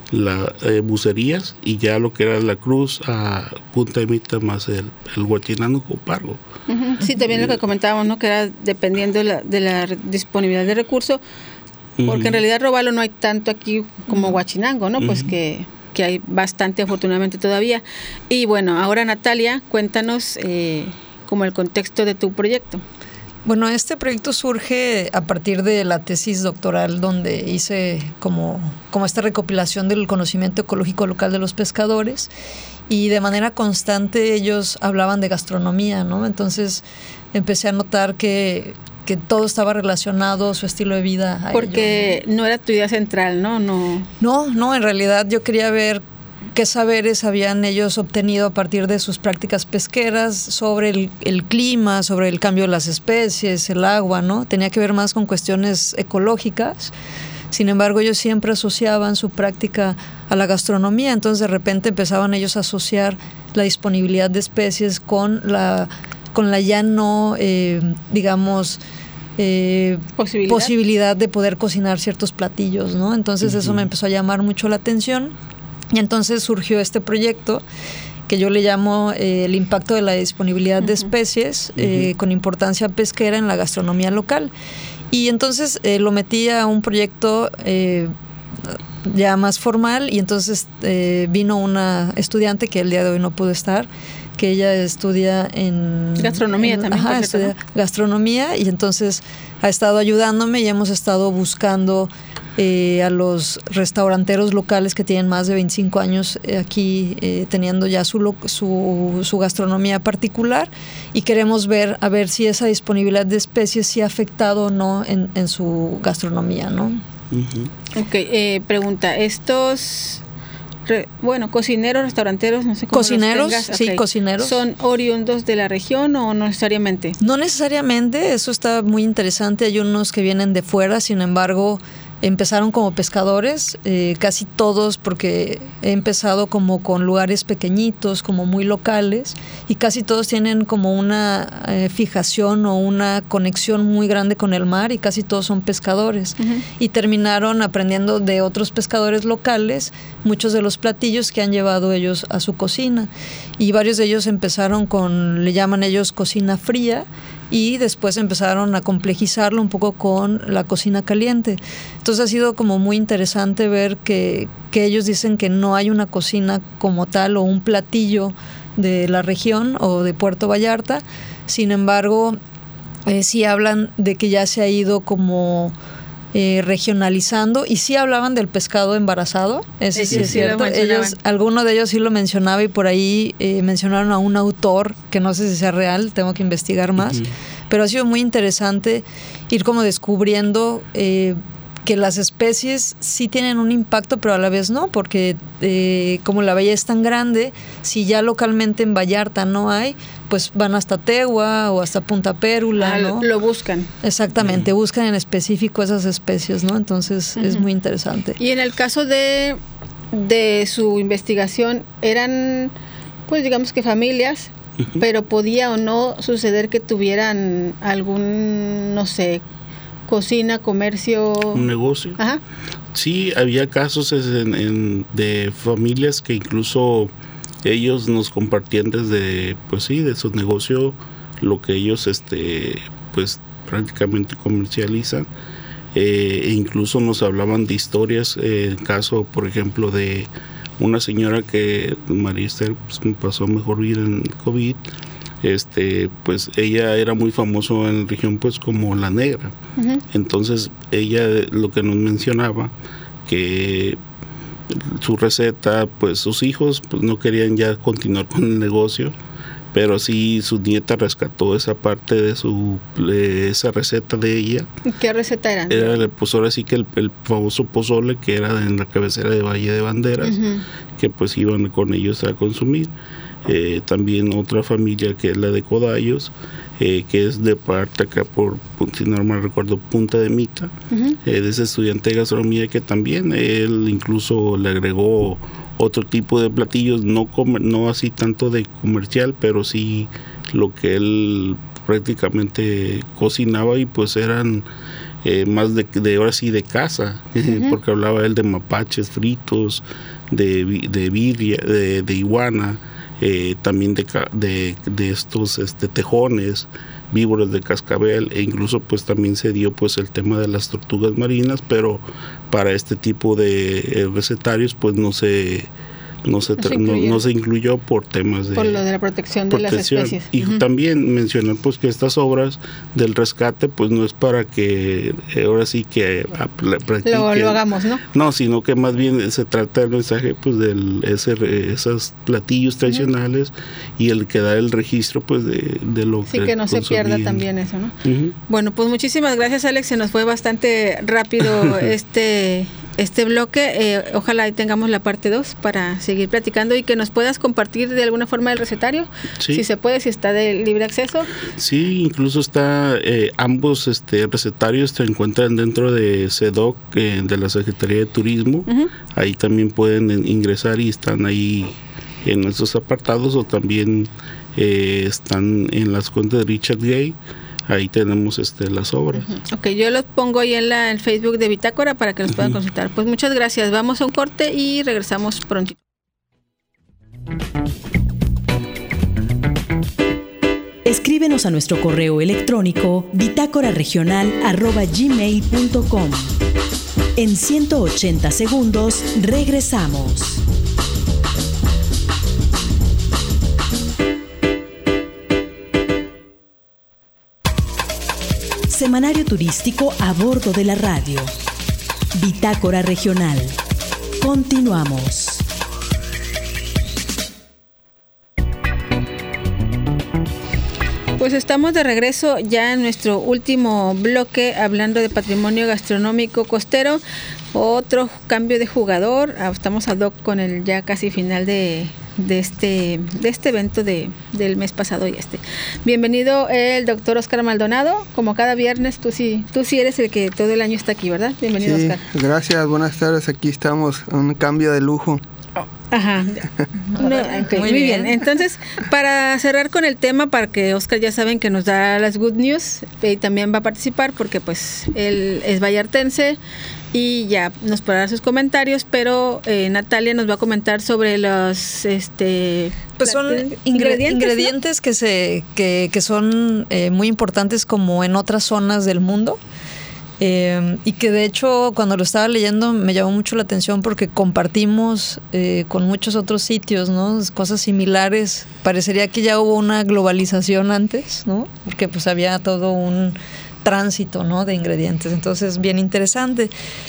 la eh, bucerías, y ya lo que era la cruz a Punta de Mita más el, el Huachinango o Pargo.
Uh-huh. Sí, también lo que comentábamos, ¿no? Que era dependiendo de la, de la disponibilidad de recursos, porque uh-huh. en realidad Robalo no hay tanto aquí como Huachinango, ¿no? Uh-huh. Pues que, que hay bastante, afortunadamente, todavía. Y bueno, ahora Natalia, cuéntanos eh, como el contexto de tu proyecto.
Bueno, este proyecto surge a partir de la tesis doctoral, donde hice como, como esta recopilación del conocimiento ecológico local de los pescadores, y de manera constante ellos hablaban de gastronomía, ¿no? Entonces empecé a notar que, que todo estaba relacionado, su estilo de vida a
Porque
ello, ¿no?
no era tu idea central, ¿no? No,
no, no, en realidad yo quería ver qué saberes habían ellos obtenido a partir de sus prácticas pesqueras sobre el, el clima, sobre el cambio de las especies, el agua, ¿no? Tenía que ver más con cuestiones ecológicas. Sin embargo, ellos siempre asociaban su práctica a la gastronomía, entonces de repente empezaban ellos a asociar la disponibilidad de especies con la, con la ya no, eh, digamos, eh,
¿Posibilidad?
posibilidad de poder cocinar ciertos platillos, ¿no? Entonces uh-huh. eso me empezó a llamar mucho la atención. Y entonces surgió este proyecto que yo le llamo eh, el impacto de la disponibilidad uh-huh. de especies eh, uh-huh. con importancia pesquera en la gastronomía local. Y entonces eh, lo metí a un proyecto eh, ya más formal, y entonces eh, vino una estudiante que el día de hoy no pudo estar, que ella estudia en...
Gastronomía
en,
también.
Ajá, estudia ¿no? gastronomía, y entonces ha estado ayudándome y hemos estado buscando Eh, a los restauranteros locales que tienen más de veinticinco años eh, aquí eh, teniendo ya su, su, su gastronomía particular, y queremos ver a ver si esa disponibilidad de especies sí ha afectado o no en, en su gastronomía, ¿no?
Uh-huh. Ok, eh, pregunta, estos re, bueno, cocineros, restauranteros, no sé cómo
cocineros,
los tengas.
sí,
okay.
cocineros.
¿Son oriundos de la región o no necesariamente?
No necesariamente, eso está muy interesante. Hay unos que vienen de fuera, sin embargo empezaron como pescadores, eh, casi todos, porque he empezado como con lugares pequeñitos, como muy locales, y casi todos tienen como una eh, fijación o una conexión muy grande con el mar, y casi todos son pescadores. Uh-huh. Y terminaron aprendiendo de otros pescadores locales muchos de los platillos que han llevado ellos a su cocina. Y varios de ellos empezaron con, le llaman ellos cocina fría, y después empezaron a complejizarlo un poco con la cocina caliente. Entonces ha sido como muy interesante ver que, que ellos dicen que no hay una cocina como tal o un platillo de la región o de Puerto Vallarta. Sin embargo, eh, sí hablan de que ya se ha ido como eh, regionalizando, y sí hablaban del pescado embarazado. Ese sí, sí es sí cierto. Ellos, alguno de ellos sí lo mencionaba, y por ahí eh, mencionaron a un autor que no sé si sea real, tengo que investigar más. Uh-huh. Pero ha sido muy interesante ir como descubriendo eh, que las especies sí tienen un impacto, pero a la vez no, porque eh, como la bahía es tan grande, si ya localmente en Vallarta no hay, pues van hasta Tegua o hasta Punta Pérula,
ah,
¿no?
Lo buscan.
Exactamente, uh-huh. buscan en específico esas especies, ¿no? Entonces uh-huh. es muy interesante.
Y en el caso de, de su investigación, eran, pues digamos que familias, uh-huh. pero podía o no suceder que tuvieran algún, no sé, cocina, comercio,
un negocio.
Ajá.
Sí, había casos en, en, de familias que incluso ellos nos compartían desde, pues sí, de su negocio lo que ellos, este, pues prácticamente comercializan. Eh, e incluso nos hablaban de historias. Eh, el caso, por ejemplo, de una señora que María Esther, pues, me pasó mejor vida en COVID. Este, pues ella era muy famoso en la región, pues como la negra. Uh-huh. Entonces ella lo que nos mencionaba, que su receta, pues sus hijos pues no querían ya continuar con el negocio, pero sí su nieta rescató esa parte de su de esa receta de ella.
¿Qué receta era?
Era pues ahora sí que el, el famoso pozole, que era en la cabecera de Valle de Banderas, uh-huh. que pues iban con ellos a consumir. Eh, también otra familia que es la de Codallos, eh, que es de parte acá por, si no me recuerdo, Punta de Mita, uh-huh. eh, de ese estudiante de gastronomía, que también él incluso le agregó otro tipo de platillos, no, comer, no así tanto de comercial, pero sí lo que él prácticamente cocinaba, y pues eran eh, más de, de ahora sí de casa, uh-huh. porque hablaba él de mapaches fritos, de, de birria, de, de iguana, eh, también de, de, de estos este, tejones, víboras de cascabel, e incluso pues también se dio pues el tema de las tortugas marinas, pero para este tipo de eh, recetarios pues no se no se, no, se no, no se incluyó por temas de
por lo de la protección, protección. de las especies.
Y uh-huh. también mencionar pues que estas obras del rescate pues no es para que eh, ahora sí que
practiquen, lo, lo hagamos, ¿no?
No, sino que más bien se trata del mensaje pues de ese, esos platillos tradicionales uh-huh. y el que da el registro pues de, de lo
sí,
que
Sí, que no consumían. Se pierda también eso, ¿no? Uh-huh. Bueno, pues muchísimas gracias, Alex, se nos fue bastante rápido este este bloque, eh, ojalá y tengamos la parte dos para seguir platicando y que nos puedas compartir de alguna forma el recetario, sí. si se puede, si está de libre acceso.
Sí, incluso está, eh, ambos este recetarios se encuentran dentro de C E D O C, eh, de la Secretaría de Turismo, uh-huh. ahí también pueden ingresar y están ahí en esos apartados, o también eh, están en las cuentas de Richard Gay. Ahí tenemos este las obras.
Uh-huh. Ok, yo los pongo ahí en la en el Facebook de Bitácora para que los puedan uh-huh. consultar. Pues muchas gracias. Vamos a un corte y regresamos prontito.
Escríbenos a nuestro correo electrónico bitácora regional arroba gmail punto com. En ciento ochenta segundos regresamos. Semanario turístico a bordo de la radio. Bitácora regional. Continuamos.
Pues estamos de regreso ya en nuestro último bloque hablando de patrimonio gastronómico costero. Otro cambio de jugador. Estamos ad hoc con el ya casi final de de este de este evento de del mes pasado y este. Bienvenido el doctor Oscar Maldonado, como cada viernes, tú sí tú sí eres el que todo el año está aquí, ¿verdad? Bienvenido, sí, Oscar.
Gracias, buenas tardes, aquí estamos, un cambio de lujo.
Ajá. No, okay, muy, muy bien. bien. Entonces, para cerrar con el tema, para que Oscar ya saben que nos da las good news y también va a participar porque pues él es vallartense y ya nos podrá dar sus comentarios, pero eh, Natalia nos va a comentar sobre los este
pues son ingredientes, ingredientes ¿no? que se que, que son eh, muy importantes como en otras zonas del mundo. Eh, y que de hecho cuando lo estaba leyendo me llamó mucho la atención porque compartimos eh, con muchos otros sitios, ¿no? Cosas similares. Parecería que ya hubo una globalización antes, ¿no? Porque pues había todo un tránsito, ¿no? De ingredientes. Entonces, bien interesante.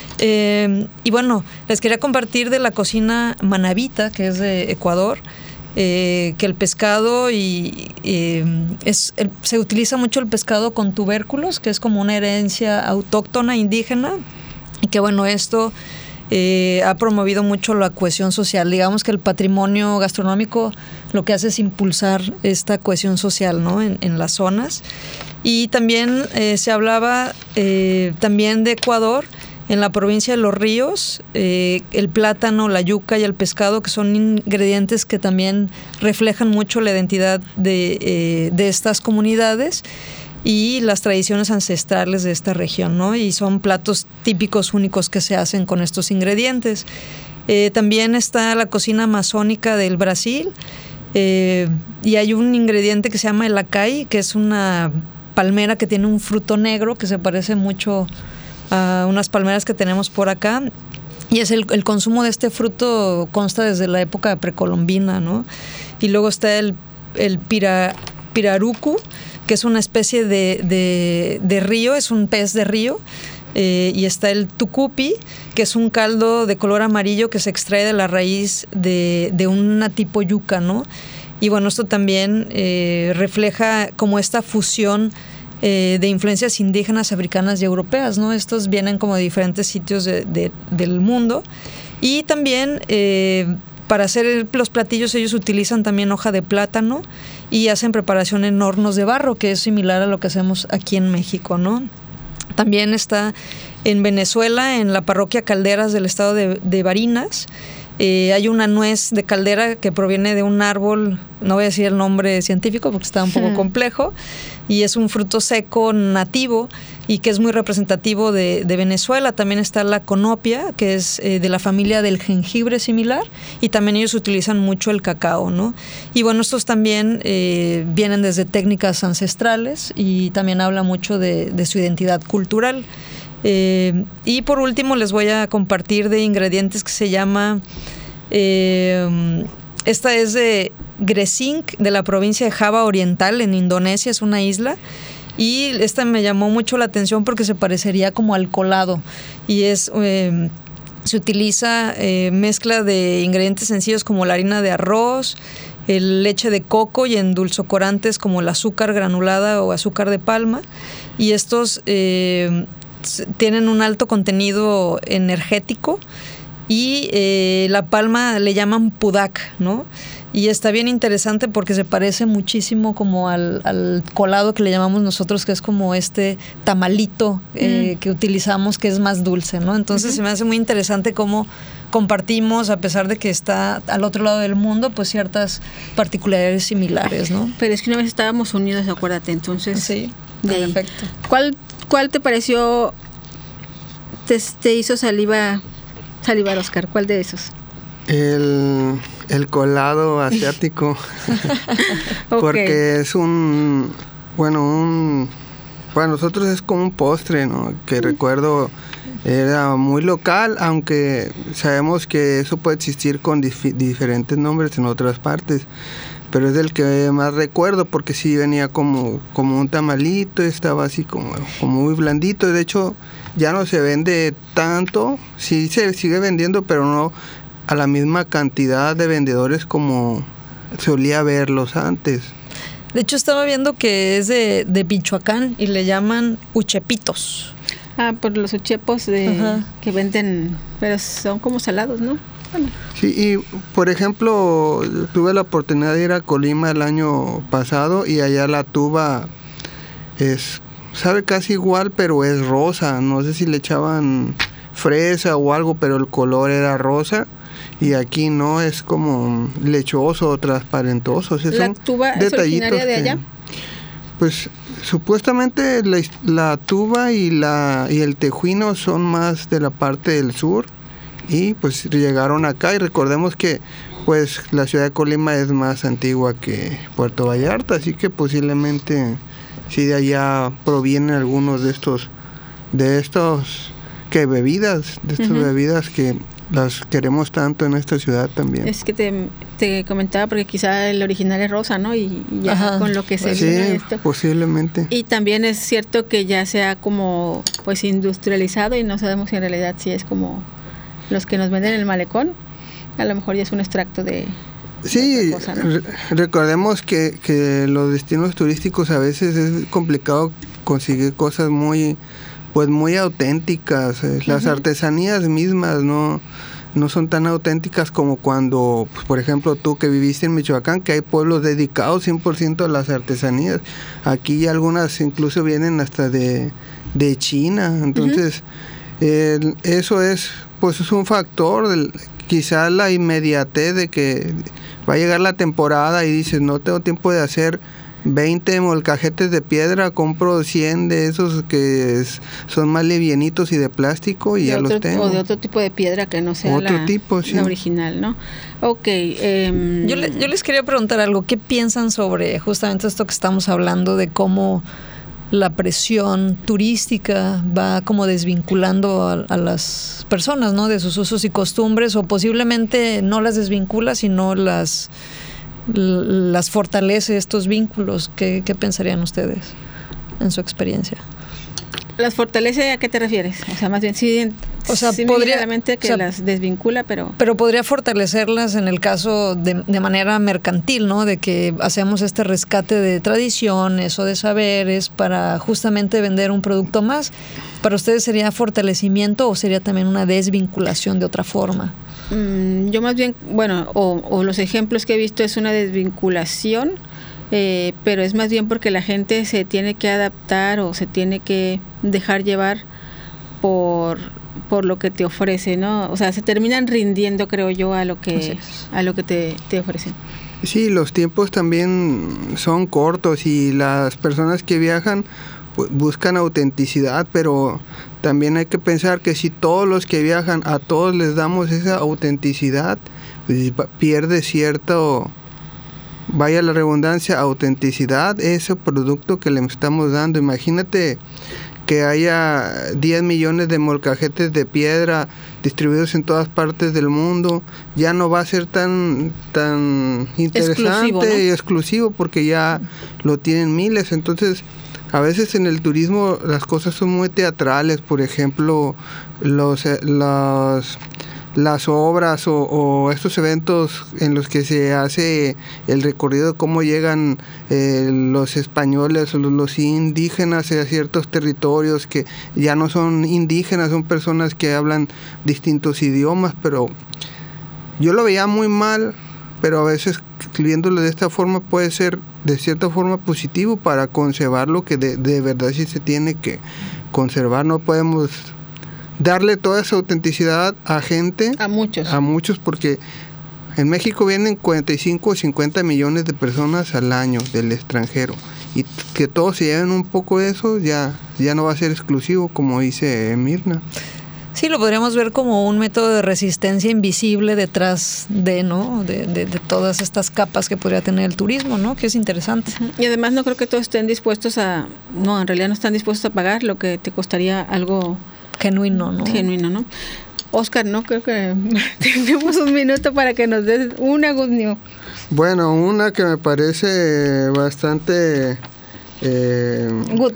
Eh, y bueno, les quería compartir de la cocina manabita, que es de Ecuador. Eh, que el pescado y eh, es el, se utiliza mucho el pescado con tubérculos, que es como una herencia autóctona indígena, y que bueno, esto eh, ha promovido mucho la cohesión social. Digamos que el patrimonio gastronómico lo que hace es impulsar esta cohesión social, ¿no? en, en las zonas. Y también eh, se hablaba eh, también de Ecuador, en la provincia de Los Ríos, eh, el plátano, la yuca y el pescado, que son ingredientes que también reflejan mucho la identidad de, eh, de estas comunidades y las tradiciones ancestrales de esta región, ¿no? Y son platos típicos únicos que se hacen con estos ingredientes. Eh, también está la cocina amazónica del Brasil, eh, y hay un ingrediente que se llama el acai, que es una palmera que tiene un fruto negro que se parece mucho a unas palmeras que tenemos por acá, y es el, el consumo de este fruto consta desde la época precolombina, ¿no? Y luego está el, el pira, pirarucu, que es una especie de, de, de río, es un pez de río, eh, y está el tucupi, que es un caldo de color amarillo que se extrae de la raíz de, de una tipo yuca, ¿no? Y bueno, esto también eh, refleja como esta fusión Eh, de influencias indígenas, africanas y europeas, ¿no? Estos vienen como de diferentes sitios de, de, del mundo. Y también eh, para hacer los platillos ellos utilizan también hoja de plátano y hacen preparación en hornos de barro, que es similar a lo que hacemos aquí en México, ¿no? También está en Venezuela, en la parroquia Calderas del estado de, de Barinas, Eh, hay una nuez de caldera que proviene de un árbol, no voy a decir el nombre científico porque está un poco hmm. complejo, y es un fruto seco nativo y que es muy representativo de, de Venezuela. También está la conopia, que es eh, de la familia del jengibre similar, y también ellos utilizan mucho el cacao, ¿no? Y bueno, estos también eh, vienen desde técnicas ancestrales y también habla mucho de, de su identidad cultural. Eh, y por último les voy a compartir de ingredientes que se llama, eh, esta es de Gresik, de la provincia de Java Oriental en Indonesia, es una isla, y esta me llamó mucho la atención porque se parecería como al colado, y es eh, se utiliza eh, mezcla de ingredientes sencillos como la harina de arroz, el leche de coco y endulcorantes como el azúcar granulada o azúcar de palma, y estos eh, tienen un alto contenido energético, y eh, la palma le llaman pudak, ¿no? Y está bien interesante porque se parece muchísimo como al, al colado que le llamamos nosotros, que es como este tamalito eh, mm. que utilizamos, que es más dulce, ¿no? Entonces uh-huh. se me hace muy interesante cómo compartimos, a pesar de que está al otro lado del mundo, pues ciertas particularidades similares, ¿no?
Pero es que una vez estábamos unidos, acuérdate, entonces...
Sí,
de
en efecto.
¿Cuál, cuál te pareció, te, te hizo saliva, salivar, Oscar? ¿Cuál de esos?
El, el colado asiático. Okay. Porque es un, bueno, un, para nosotros es como un postre, ¿no? Que mm. recuerdo era muy local, aunque sabemos que eso puede existir con dif- diferentes nombres en otras partes. Pero es el que más recuerdo porque sí venía como, como un tamalito, estaba así como, como muy blandito. De hecho, ya no se vende tanto, sí se sigue vendiendo, pero no a la misma cantidad de vendedores como solía verlos antes.
De hecho, estaba viendo que es de, de Michoacán y le llaman uchepitos.
Ah, por los uchepos de, que venden, pero son como salados, ¿no? Bueno.
Sí, y por ejemplo, tuve la oportunidad de ir a Colima el año pasado y allá la tuba es, sabe casi igual, pero es rosa. No sé si le echaban fresa o algo, pero el color era rosa. Y aquí no, es como lechoso o transparentoso. O sea,
¿La tuba es originaria de allá?
Que, pues supuestamente la, la tuba y, la, y el tejuino son más de la parte del sur. Y pues llegaron acá y recordemos que pues la ciudad de Colima es más antigua que Puerto Vallarta, así que posiblemente sí de allá provienen algunos de estos de estos que bebidas, de estas uh-huh. bebidas que las queremos tanto en esta ciudad también.
Es que te, te comentaba porque quizá el original es rosa, ¿no? Y, y ya Ajá. con lo que se
sí,
vino esto.
Posiblemente.
Y también es cierto que ya sea como pues industrializado y no sabemos si en realidad sí es como los que nos venden en el malecón, a lo mejor ya es un extracto de...
Sí, de cosa, ¿no? re- recordemos que, que los destinos turísticos a veces es complicado conseguir cosas muy, pues muy auténticas. Las uh-huh. artesanías mismas no, no son tan auténticas como cuando, pues, por ejemplo, tú que viviste en Michoacán, que hay pueblos dedicados cien por ciento a las artesanías. Aquí algunas incluso vienen hasta de, de China, entonces uh-huh. el, eso es... pues es un factor, del, quizás la inmediatez de que va a llegar la temporada y dices, no tengo tiempo de hacer veinte molcajetes de piedra, compro cien de esos que es, son más livianitos y de plástico y
de
ya
otro,
los tengo.
O de otro tipo de piedra que no sea
otro
la,
tipo, sí.
la original, ¿no? Ok. Um,
yo, le, yo les quería preguntar algo, ¿qué piensan sobre justamente esto que estamos hablando de cómo la presión turística va como desvinculando a, a las personas, ¿no? De sus usos y costumbres, o posiblemente no las desvincula, sino las, las fortalece estos vínculos? ¿Qué, qué pensarían ustedes en su experiencia?
¿Las fortalece a qué te refieres? O sea, más bien sí,
o sea,
sí
podría,
que o sea, las desvincula, pero...
Pero podría fortalecerlas en el caso de, de manera mercantil, ¿no? De que hacemos este rescate de tradiciones o de saberes para justamente vender un producto más. ¿Para ustedes sería fortalecimiento o sería también una desvinculación de otra forma?
Mm, yo más bien, bueno, o, o los ejemplos que he visto es una desvinculación, Eh, pero es más bien porque la gente se tiene que adaptar o se tiene que dejar llevar por por lo que te ofrece, ¿no? O sea, se terminan rindiendo, creo yo, a lo que a lo que te, te ofrecen.
Sí, los tiempos también son cortos y las personas que viajan pues, buscan autenticidad, pero también hay que pensar que si todos los que viajan, a todos les damos esa autenticidad, pues pierde cierto, vaya la redundancia, autenticidad, ese producto que le estamos dando. Imagínate que haya diez millones de molcajetes de piedra distribuidos en todas partes del mundo, ya no va a ser tan tan interesante exclusivo, ¿no? y exclusivo porque ya lo tienen miles. Entonces, a veces en el turismo las cosas son muy teatrales, por ejemplo, los, los las obras o, o estos eventos en los que se hace el recorrido de cómo llegan eh, los españoles o los, los indígenas a ciertos territorios que ya no son indígenas, son personas que hablan distintos idiomas, pero yo lo veía muy mal, pero a veces viéndolo de esta forma puede ser de cierta forma positivo para conservar lo que de, de verdad sí se tiene que conservar. No podemos darle toda esa autenticidad a gente,
a muchos,
a muchos porque en México vienen cuarenta y cinco o cincuenta millones de personas al año del extranjero y que todos se lleven un poco de eso ya, ya no va a ser exclusivo, como dice Mirna.
Sí, lo podríamos ver como un método de resistencia invisible detrás de, ¿no? De, de, de todas estas capas que podría tener el turismo, ¿no? Que es interesante.
Y además no creo que todos estén dispuestos a, no, en realidad no están dispuestos a pagar lo que te costaría algo
genuino, ¿no?
Genuino, ¿no? Oscar, no creo que tenemos un minuto para que nos des una good news.
Bueno, una que me parece bastante eh,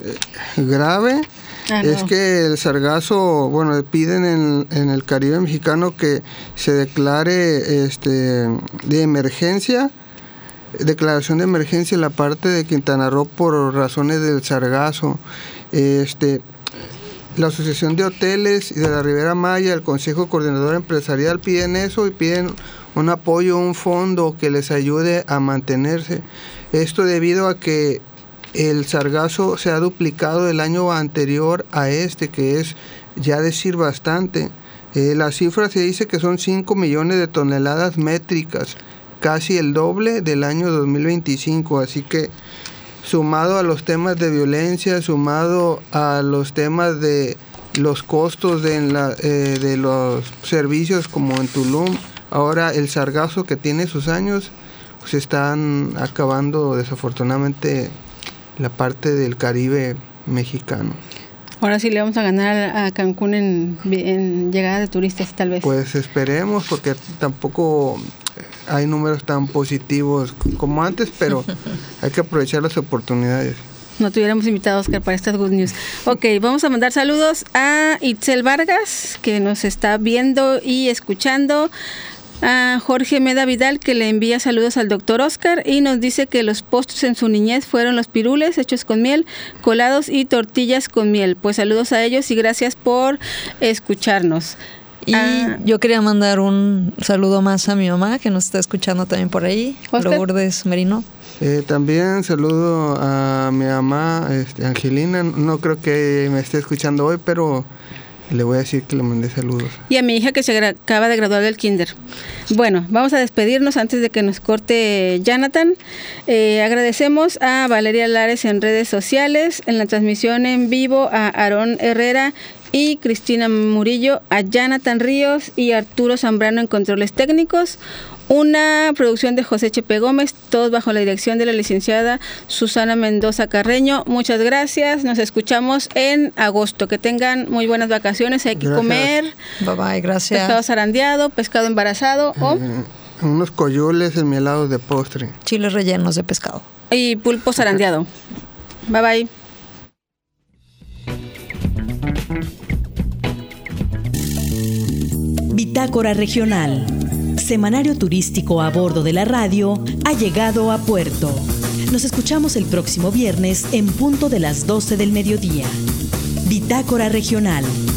grave. Ah, no. Es que el sargazo, bueno, piden en, en el Caribe mexicano que se declare este de emergencia, declaración de emergencia en la parte de Quintana Roo por razones del sargazo. Este, la Asociación de Hoteles de la Riviera Maya, el Consejo Coordinador Empresarial piden eso y piden un apoyo, un fondo que les ayude a mantenerse. Esto debido a que el sargazo se ha duplicado el año anterior a este, que es ya decir bastante. Eh, la cifra se dice que son cinco millones de toneladas métricas, casi el doble del año dos mil veinticinco, así que sumado a los temas de violencia, sumado a los temas de los costos de, en la, eh, de los servicios como en Tulum, ahora el sargazo que tiene sus años, pues están acabando desafortunadamente la parte del Caribe mexicano.
Ahora sí le vamos a ganar a Cancún en, en llegada de turistas, tal vez.
Pues esperemos, porque tampoco hay números tan positivos como antes, pero hay que aprovechar las oportunidades.
No tuviéramos invitado a Oscar para estas good news. Ok, vamos a mandar saludos a Itzel Vargas, que nos está viendo y escuchando. A Jorge Meda Vidal, que le envía saludos al doctor Oscar y nos dice que los postres en su niñez fueron los pirules hechos con miel, colados y tortillas con miel. Pues saludos a ellos y gracias por escucharnos.
Y ah, yo quería mandar un saludo más a mi mamá, que nos está escuchando también por ahí, Lourdes Merino.
Eh, también saludo a mi mamá, este, Angelina. No creo que me esté escuchando hoy, pero le voy a decir que le mandé saludos.
Y a mi hija que se gra- acaba de graduar del kinder. Bueno, vamos a despedirnos antes de que nos corte Jonathan. Eh, agradecemos a Valeria Lares en redes sociales, en la transmisión en vivo a Aarón Herrera y Cristina Murillo, a Jonathan Ríos y Arturo Zambrano en controles técnicos. Una producción de José Chepe Gómez, todos bajo la dirección de la licenciada Susana Mendoza Carreño. Muchas gracias, nos escuchamos en agosto. Que tengan muy buenas vacaciones, hay que gracias. Comer.
Bye bye, gracias.
Pescado zarandeado, pescado embarazado
eh, o unos coyoles enmielados de postre.
Chiles rellenos de pescado.
Y pulpo zarandeado. Bye bye.
Bitácora Regional, semanario turístico a bordo de la radio, ha llegado a puerto. Nos escuchamos el próximo viernes en punto de las doce del mediodía. Bitácora Regional.